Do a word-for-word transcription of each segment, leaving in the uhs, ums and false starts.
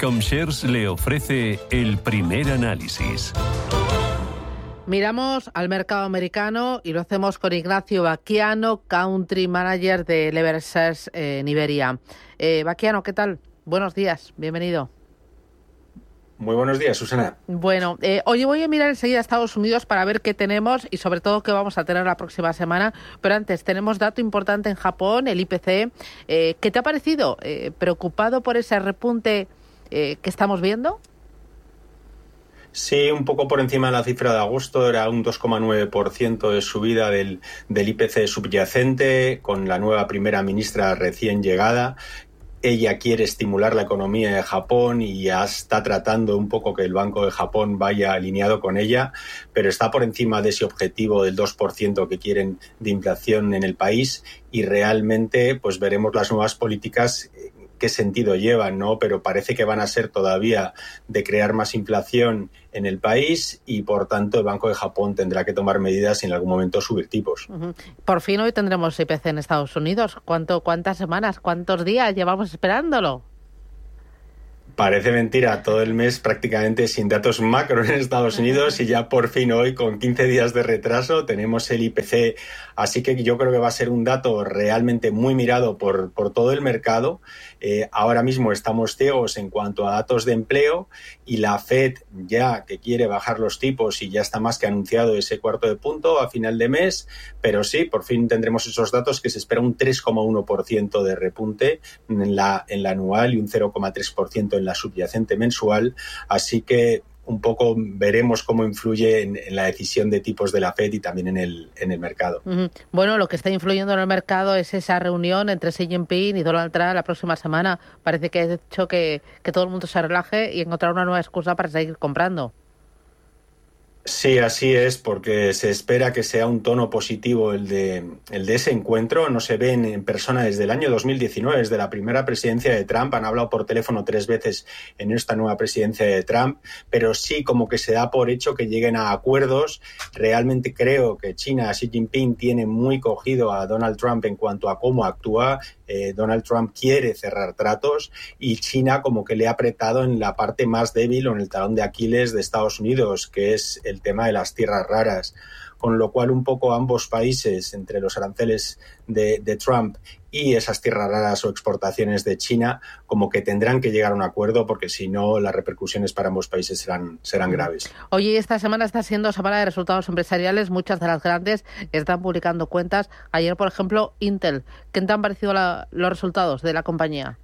Comshares le ofrece el primer análisis. Miramos al mercado americano y lo hacemos con Ignacio Baquiano, Country Manager de Lever Shares en Iberia. Eh, Baquiano, ¿qué tal? Buenos días, bienvenido. Muy buenos días, Susana. Bueno, eh, hoy voy a mirar enseguida a Estados Unidos para ver qué tenemos y sobre todo qué vamos a tener la próxima semana. Pero antes, tenemos dato importante en Japón, el I P C. Eh, ¿Qué te ha parecido? Eh, ¿Preocupado por ese repunte eh, que estamos viendo? Sí, un poco por encima de la cifra de agosto, era un dos coma nueve por ciento de subida del, del I P C subyacente, con la nueva primera ministra recién llegada. Ella quiere estimular la economía de Japón y ya está tratando un poco que el Banco de Japón vaya alineado con ella, pero está por encima de ese objetivo del dos por ciento que quieren de inflación en el país y realmente pues veremos las nuevas políticas qué sentido llevan, ¿no? Pero parece que van a ser todavía de crear más inflación en el país y, por tanto, el Banco de Japón tendrá que tomar medidas y en algún momento subir tipos. Uh-huh. Por fin hoy tendremos I P C en Estados Unidos. ¿Cuánto, cuántas semanas, cuántos días llevamos esperándolo? Parece mentira, todo el mes prácticamente sin datos macro en Estados Unidos y ya por fin hoy, con quince días de retraso, tenemos el I P C. Así que yo creo que va a ser un dato realmente muy mirado por, por todo el mercado. Eh, ahora mismo estamos ciegos en cuanto a datos de empleo y la Fed ya que quiere bajar los tipos y ya está más que anunciado ese cuarto de punto a final de mes. Pero sí, por fin tendremos esos datos que se espera un tres coma uno por ciento de repunte en la, en la anual y un cero coma tres por ciento en la subyacente mensual, así que un poco veremos cómo influye en, en la decisión de tipos de la Fed y también en el, en el mercado. Uh-huh. Bueno, lo que está influyendo en el mercado es esa reunión entre Xi Jinping y Donald Trump la próxima semana. Parece que ha hecho que, que todo el mundo se relaje y encontrar una nueva excusa para seguir comprando. Sí, así es, porque se espera que sea un tono positivo el de, el de ese encuentro. No se ven en persona desde el año dos mil diecinueve, desde la primera presidencia de Trump. Han hablado por teléfono tres veces en esta nueva presidencia de Trump, pero sí como que se da por hecho que lleguen a acuerdos. Realmente creo que China, Xi Jinping, tiene muy cogido a Donald Trump en cuanto a cómo actúa. Eh, Donald Trump quiere cerrar tratos y China como que le ha apretado en la parte más débil o en el talón de Aquiles de Estados Unidos, que es el tema de las tierras raras, con lo cual un poco ambos países, entre los aranceles de, de Trump y esas tierras raras o exportaciones de China, como que tendrán que llegar a un acuerdo porque si no las repercusiones para ambos países serán, serán graves. Oye, esta semana está siendo semana de resultados empresariales, muchas de las grandes están publicando cuentas. Ayer, por ejemplo, Intel. ¿Qué te han parecido la, los resultados de la compañía?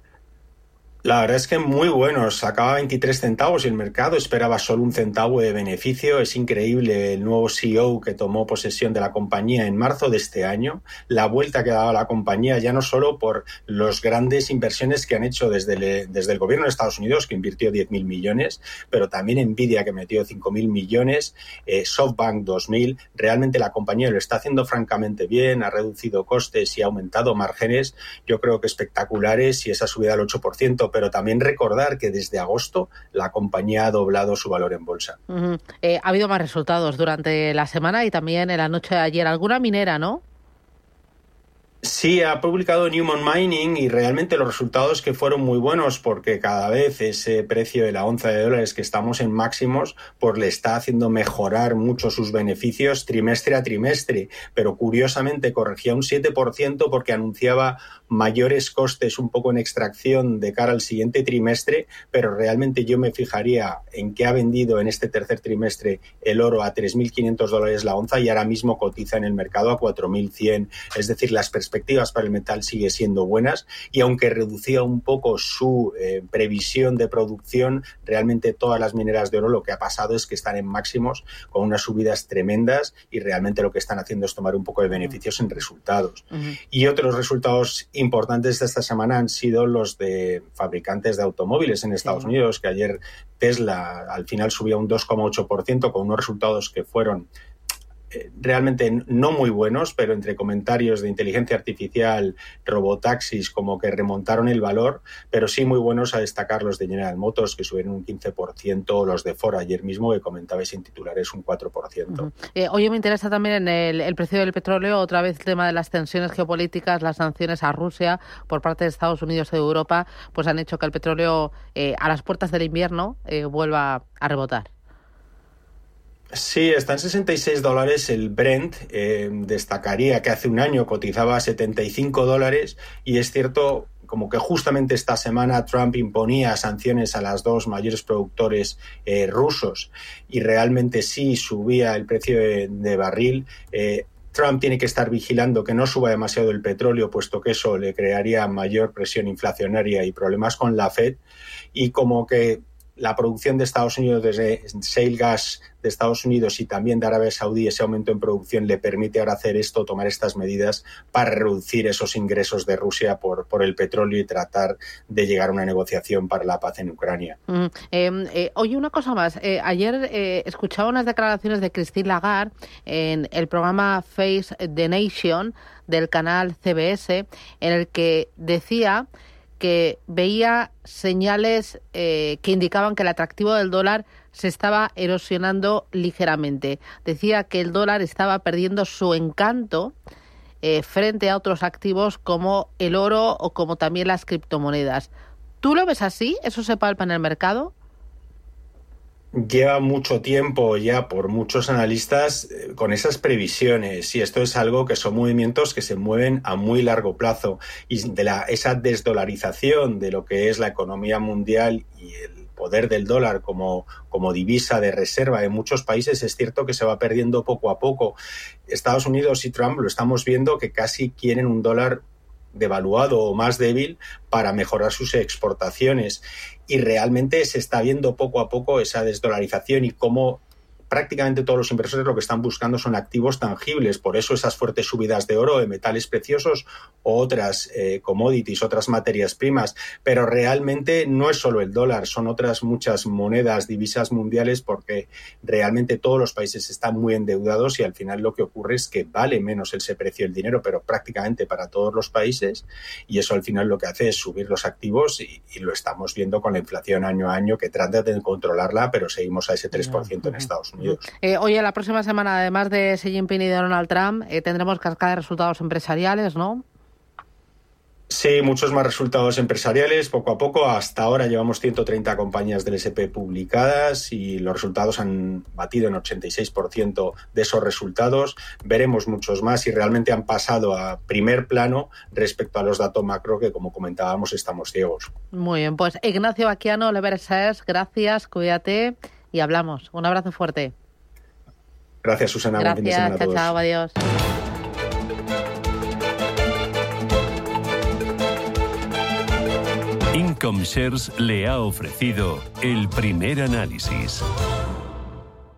La verdad es que muy buenos. Sacaba veintitrés centavos y el mercado esperaba solo un centavo de beneficio. Es increíble el nuevo C E O que tomó posesión de la compañía en marzo de este año. La vuelta que ha dado la compañía ya no solo por las grandes inversiones que han hecho desde el, desde el gobierno de Estados Unidos, que invirtió diez mil millones, pero también Nvidia, que metió cinco mil millones, eh, SoftBank dos mil. Realmente la compañía lo está haciendo francamente bien, ha reducido costes y ha aumentado márgenes. Yo creo que espectaculares y esa subida al ocho por ciento. Pero también recordar que desde agosto la compañía ha doblado su valor en bolsa. Uh-huh. Eh, ha habido más resultados durante la semana y también en la noche de ayer. ¿Alguna minera, no? Sí, ha publicado Newmont Mining y realmente los resultados que fueron muy buenos porque cada vez ese precio de la onza de dólares que estamos en máximos pues le está haciendo mejorar mucho sus beneficios trimestre a trimestre, pero curiosamente corregía un siete por ciento porque anunciaba mayores costes un poco en extracción de cara al siguiente trimestre, pero realmente yo me fijaría en que ha vendido en este tercer trimestre el oro a tres mil quinientos dólares la onza y ahora mismo cotiza en el mercado a cuatro mil cien, es decir, las perspectivas perspectivas para el metal sigue siendo buenas y aunque reducía un poco su eh, previsión de producción, realmente todas las mineras de oro lo que ha pasado es que están en máximos con unas subidas tremendas y realmente lo que están haciendo es tomar un poco de beneficios en resultados. Uh-huh. Y otros resultados importantes de esta semana han sido los de fabricantes de automóviles en Estados sí. Unidos, que ayer Tesla al final subía un dos coma ocho por ciento con unos resultados que fueron eh, realmente no muy buenos, pero entre comentarios de inteligencia artificial, robotaxis, como que remontaron el valor, pero sí muy buenos a destacar los de General Motors, que subieron un quince por ciento, o los de Ford ayer mismo, que comentabais en titulares, un cuatro por ciento. Uh-huh. Eh, oye, me interesa también el, el precio del petróleo, otra vez el tema de las tensiones geopolíticas, las sanciones a Rusia por parte de Estados Unidos y de Europa, pues han hecho que el petróleo eh, a las puertas del invierno eh, vuelva a rebotar. Sí, está en sesenta y seis dólares el Brent. Eh, destacaría que hace un año cotizaba a setenta y cinco dólares y es cierto como que justamente esta semana Trump imponía sanciones a las dos mayores productores eh, rusos y realmente sí subía el precio de, de barril. Eh, Trump tiene que estar vigilando que no suba demasiado el petróleo, puesto que eso le crearía mayor presión inflacionaria y problemas con la Fed, y como que la producción de Estados Unidos, desde shale gas de Estados Unidos y también de Arabia Saudí, ese aumento en producción le permite ahora hacer esto, tomar estas medidas para reducir esos ingresos de Rusia por, por el petróleo y tratar de llegar a una negociación para la paz en Ucrania. Mm, eh, eh, oye, una cosa más. Eh, ayer eh, escuchaba unas declaraciones de Christine Lagarde en el programa Face the Nation del canal C B S, en el que decía que veía señales eh, que indicaban que el atractivo del dólar se estaba erosionando ligeramente. Decía que el dólar estaba perdiendo su encanto eh, frente a otros activos como el oro o como también las criptomonedas. ¿Tú lo ves así? ¿Eso se palpa en el mercado? Lleva mucho tiempo ya por muchos analistas eh, con esas previsiones, y esto es algo que son movimientos que se mueven a muy largo plazo, y de la, esa desdolarización de lo que es la economía mundial y el poder del dólar como, como divisa de reserva de muchos países es cierto que se va perdiendo poco a poco. Estados Unidos y Trump lo estamos viendo que casi quieren un dólar devaluado o más débil para mejorar sus exportaciones, y realmente se está viendo poco a poco esa desdolarización y cómo prácticamente todos los inversores lo que están buscando son activos tangibles. Por eso esas fuertes subidas de oro, de metales preciosos o otras eh, commodities, otras materias primas. Pero realmente no es solo el dólar, son otras muchas monedas, divisas mundiales, porque realmente todos los países están muy endeudados y al final lo que ocurre es que vale menos ese precio del dinero, pero prácticamente para todos los países, y eso al final lo que hace es subir los activos, y, y lo estamos viendo con la inflación año a año, que trata de controlarla, pero seguimos a ese tres por ciento en Estados Unidos. Eh, oye, la próxima semana, además de Xi Jinping y de Donald Trump, eh, tendremos cascada de resultados empresariales, ¿no? Sí, muchos más resultados empresariales, poco a poco. Hasta ahora llevamos ciento treinta compañías del ese and pe publicadas y los resultados han batido en ochenta y seis por ciento de esos resultados. Veremos muchos más y realmente han pasado a primer plano respecto a los datos macro que, como comentábamos, estamos ciegos. Muy bien, pues Ignacio Baquiano, Leversers, gracias, cuídate y hablamos. Un abrazo fuerte. Gracias, Susana. Gracias, buen fin de semana a todos. Chao, chao, adiós. Income Shares le ha ofrecido el primer análisis.